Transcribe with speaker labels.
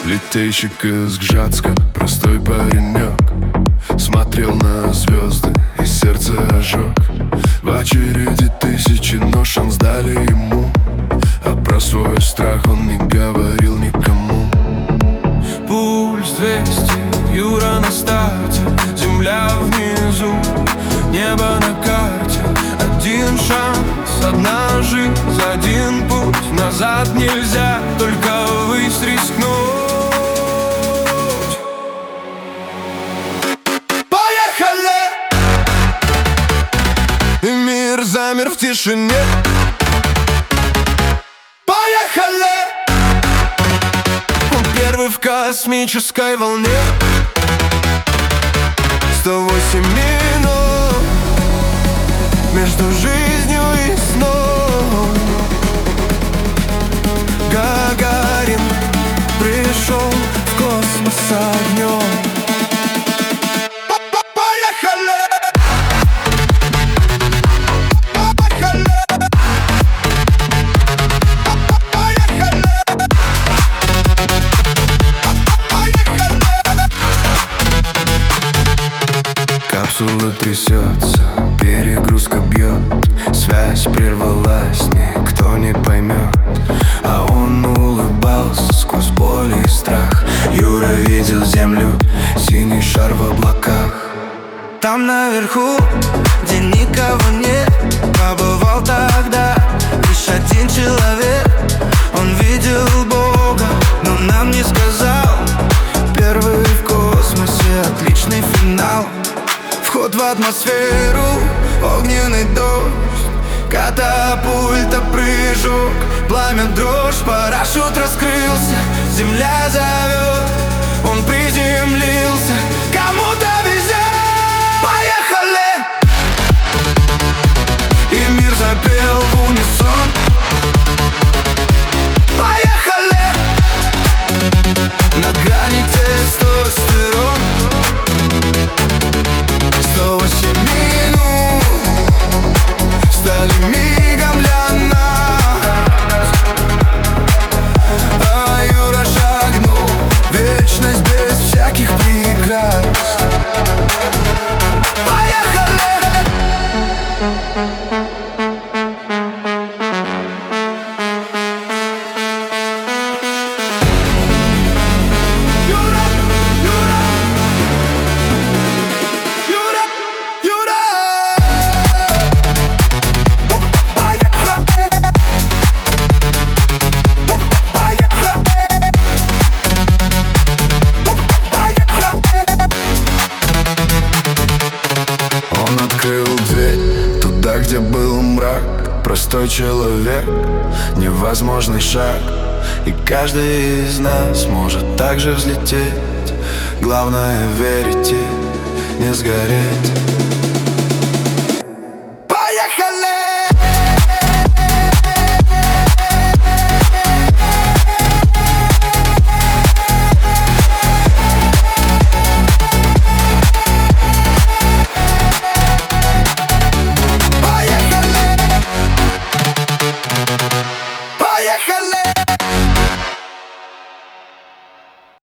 Speaker 1: Летейщик из Гжатска, простой паренек, смотрел на звезды и сердце ожег. В очереди тысячи, но шанс дали ему, а про свой страх он не говорил никому.
Speaker 2: Пульс 200, Юра на старте, земля внизу, небо на карте. Один шанс, одна жизнь, один путь. Назад нельзя, только высь рискнуть. Поехали! И мир замер в тишине. Поехали! Он первый в космической волне. 108 минут между жизнью и сном. Гагарин пришел в космос огнем.
Speaker 1: Капсула трясется, перегрузка бьет, связь прервалась, никто не поймет. А он улыбался сквозь боль и страх. Юра видел землю, синий шар в облаках.
Speaker 2: Там наверху, где никого нет, побывал тогда лишь один человек. Он видел Бога, но нам не сказал. Первый в космосе, отличный финал. Вход в атмосферу, огненный дождь, катапульта, прыжок, пламя, дрожь. Парашют раскрылся, земля зовет. Он приземлился, кому-то везет. Поехали! И мир запел в унисон. Поехали! На грани тестостерон. 108 минут стали мигом для нас. А Юра шагнул в вечность без всяких прикрас. Поехали! Где был мрак, простой человек, невозможный шаг. И каждый из нас может так же взлететь. Главное верить и не сгореть.